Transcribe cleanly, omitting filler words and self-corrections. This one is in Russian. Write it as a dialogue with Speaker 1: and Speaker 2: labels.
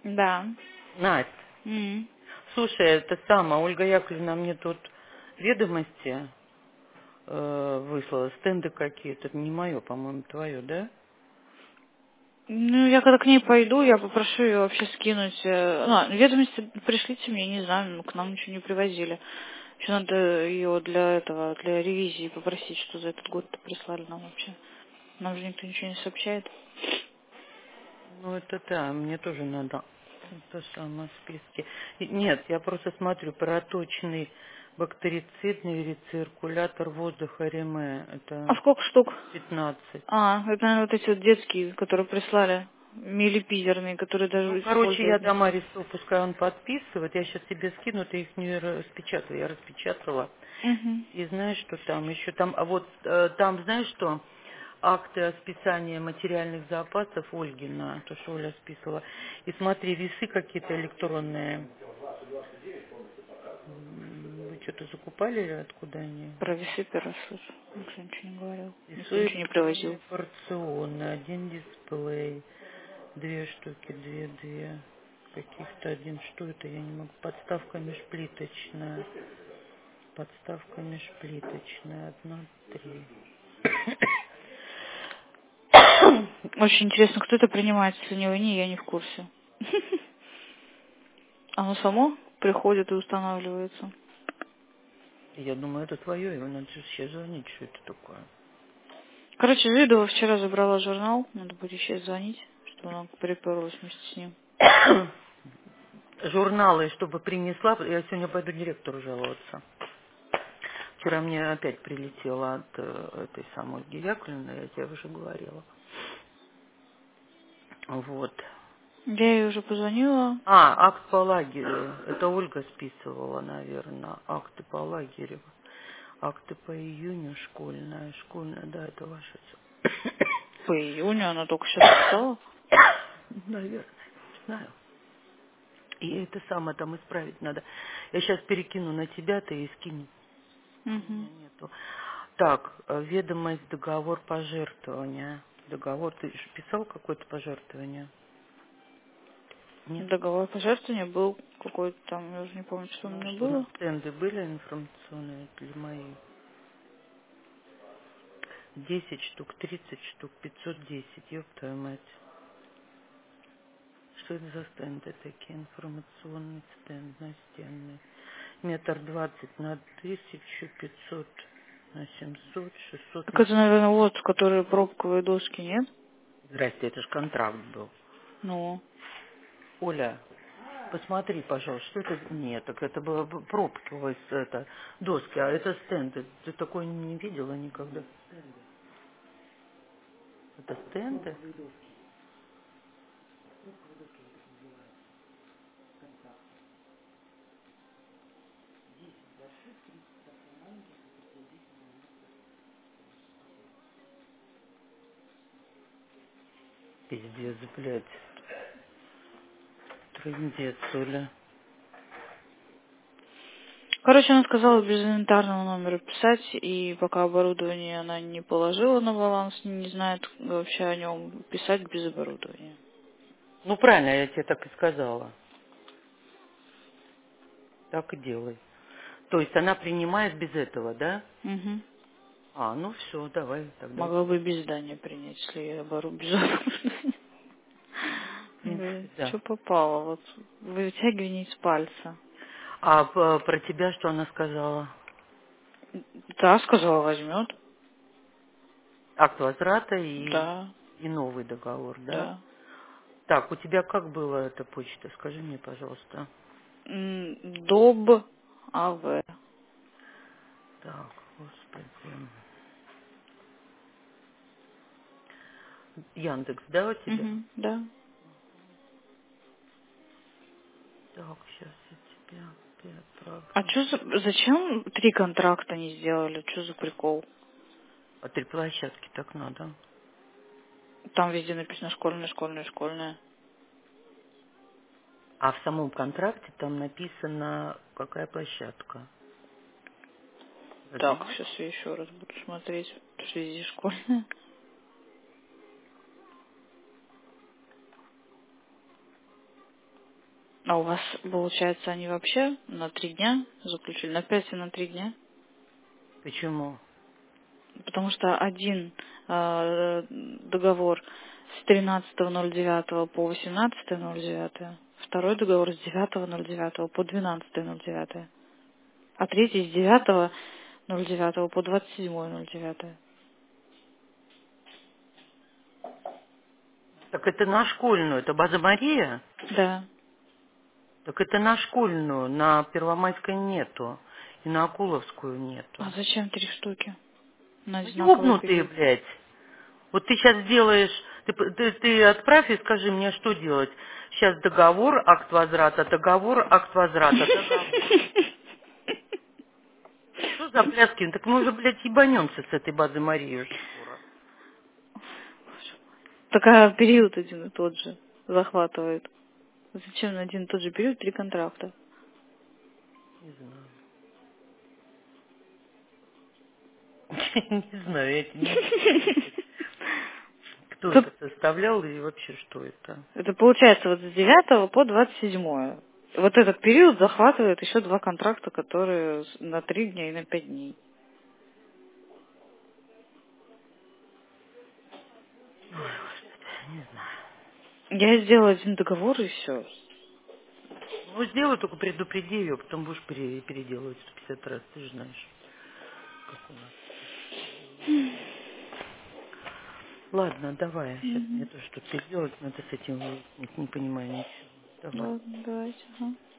Speaker 1: Да.
Speaker 2: Настя,
Speaker 1: М.
Speaker 2: слушай, это самое, Ольга Яковлевна мне тут ведомости выслала, стенды какие-то. Это не мое, по-моему, твое, да?
Speaker 1: Ну, я когда к ней пойду, я попрошу ее вообще скинуть. Ведомости пришлите мне, не знаю, к нам ничего не привозили. Еще надо ее для этого, для ревизии попросить, что за этот год-то прислали нам вообще. Нам же никто ничего не сообщает.
Speaker 2: Ну, это да, мне тоже надо то самое списки. Нет, я просто смотрю, проточный бактерицидный рециркулятор воздуха Реме.
Speaker 1: А
Speaker 2: Это
Speaker 1: сколько штук?
Speaker 2: 15.
Speaker 1: Это, наверное, вот эти вот детские, которые прислали. Милипизерные, которые
Speaker 2: Ну,
Speaker 1: даже
Speaker 2: короче, я
Speaker 1: использовать не
Speaker 2: дам
Speaker 1: буду.
Speaker 2: Арису, пускай он подписывает. Я сейчас тебе скину, ты их не распечатала. Я распечатала.
Speaker 1: Угу.
Speaker 2: И знаешь, что там еще? Там, там, знаешь что? Акты о списании материальных запасов Ольгина, то, что Оля списывала. И смотри, весы какие-то электронные. Вы что-то закупали или откуда они?
Speaker 1: Про весы первый раз слышу. Никто ничего не говорил. Никто
Speaker 2: Весы
Speaker 1: ничего не привозил.
Speaker 2: электронные порционные, один дисплей, две штуки, две. Каких-то один, что это, я не могу. Подставка межплиточная. Подставка межплиточная, 1, 3.
Speaker 1: Очень интересно, кто это принимает, если не вы, не я не в курсе. Оно само приходит и устанавливается.
Speaker 2: Я думаю, это твое, его надо сейчас звонить, что это такое.
Speaker 1: Короче, Жидова вчера забрала журнал, надо будет сейчас звонить, чтобы она приперлась вместе с ним.
Speaker 2: Журналы, чтобы принесла, я сегодня пойду директору жаловаться. Вчера мне опять прилетело от этой самой Ольги Яковлевны, я тебе уже говорила. Вот.
Speaker 1: Я ей уже позвонила.
Speaker 2: Акт по лагерю. Это Ольга списывала, наверное. Акты по лагерю. Акты по июню школьная, да, это ваше все.
Speaker 1: По июню она только сейчас писала.
Speaker 2: Наверное, не знаю. И это самое там исправить надо. Я сейчас перекину на тебя, ты и скинь. У
Speaker 1: Угу.
Speaker 2: меня нету. Так, ведомость, договор пожертвования. Договор, ты ж писал какое-то пожертвование? Нет?
Speaker 1: Договор пожертвования был какой-то там, я уже не помню, что у
Speaker 2: Ну, а
Speaker 1: меня
Speaker 2: что, на
Speaker 1: было.
Speaker 2: стенды были информационные для мои? 10 штук, 30 штук, 510, ёб твою мать. Что это за стенды такие? Информационный стенд настенный. 1,20 на 1000, 500 на 700, 600
Speaker 1: Так
Speaker 2: на...
Speaker 1: это, наверное, вот, которые пробковые доски, нет?
Speaker 2: Здрасте, это же контракт был.
Speaker 1: Ну,
Speaker 2: Оля, посмотри, пожалуйста, что это? Нет, так это было пробковые это, доски, а это стенды. Ты такой не видела никогда? Это стенды? Пиздец, блядь. Трындец, Оля.
Speaker 1: короче, она сказала без инвентарного номера писать, и пока оборудование она не положила на баланс, не знает вообще о нем, писать без оборудования.
Speaker 2: Ну, правильно, я тебе так и сказала. Так и делай. То есть она принимает без этого, да?
Speaker 1: Угу.
Speaker 2: Ну все, давай тогда.
Speaker 1: Могла бы без здания принять, если я без оборудования.
Speaker 2: В принципе, да.
Speaker 1: Что попало? Вот вытягивай не из пальца.
Speaker 2: Про тебя что она сказала?
Speaker 1: Да, сказала, возьмет.
Speaker 2: Акт возврата
Speaker 1: Да,
Speaker 2: и новый договор, да?
Speaker 1: да.
Speaker 2: Так, у тебя как была эта почта? Скажи мне, пожалуйста.
Speaker 1: Доб АВ.
Speaker 2: Так, господи. Яндекс, да, у тебя?
Speaker 1: Угу, да.
Speaker 2: Так, сейчас я тебя опять
Speaker 1: А
Speaker 2: программу.
Speaker 1: зачем 3 контракта не сделали? Что за прикол?
Speaker 2: 3 площадки так надо.
Speaker 1: Там везде написано школьная, школьная, школьная.
Speaker 2: А в самом контракте там написано, какая площадка. Разве
Speaker 1: Так,
Speaker 2: нет?
Speaker 1: сейчас я еще раз буду смотреть. Что везде школьная. А у вас, получается, они вообще на 3 дня заключили? На 5 и на 3 дня?
Speaker 2: Почему?
Speaker 1: Потому что один договор с 13.09 по 18.09, второй договор с 9.09 по 12.09, а третий с 9.09 по 27.09.
Speaker 2: Так это на школьную, это база Мария?
Speaker 1: Да.
Speaker 2: Так это на школьную, на Первомайской нету. И на Акуловскую
Speaker 1: А
Speaker 2: нету.
Speaker 1: зачем 3 штуки на
Speaker 2: Ну,
Speaker 1: одинаковый
Speaker 2: ёбнутые,
Speaker 1: период?
Speaker 2: блядь. Вот ты сейчас делаешь, ты отправь и скажи мне, что делать. Сейчас договор, акт возврата, договор, акт возврата, договор. Что за пляски? Так мы уже, блядь, ебанемся с этой базы Марии уже скоро.
Speaker 1: Такая период один и тот же захватывает. Зачем на один и тот же период 3 контракта?
Speaker 2: Не знаю. Не знаю, я тебе не буду отвечать. Кто
Speaker 1: Тут
Speaker 2: это составлял и вообще что это?
Speaker 1: это получается вот с 9 по 27. Вот этот период захватывает еще 2 контракта, которые на 3 дня и на 5 дней.
Speaker 2: Ой, Господи, не знаю.
Speaker 1: Я сделала один договор и все.
Speaker 2: Ну, сделай, только предупреди ее, потом будешь переделывать 150 раз, ты же знаешь, как у нас. Ладно, давай, сейчас мне
Speaker 1: Мгм.
Speaker 2: тоже что-то сделать надо с этим, не понимаю ничего. Давай.
Speaker 1: Ладно, давайте. Ага.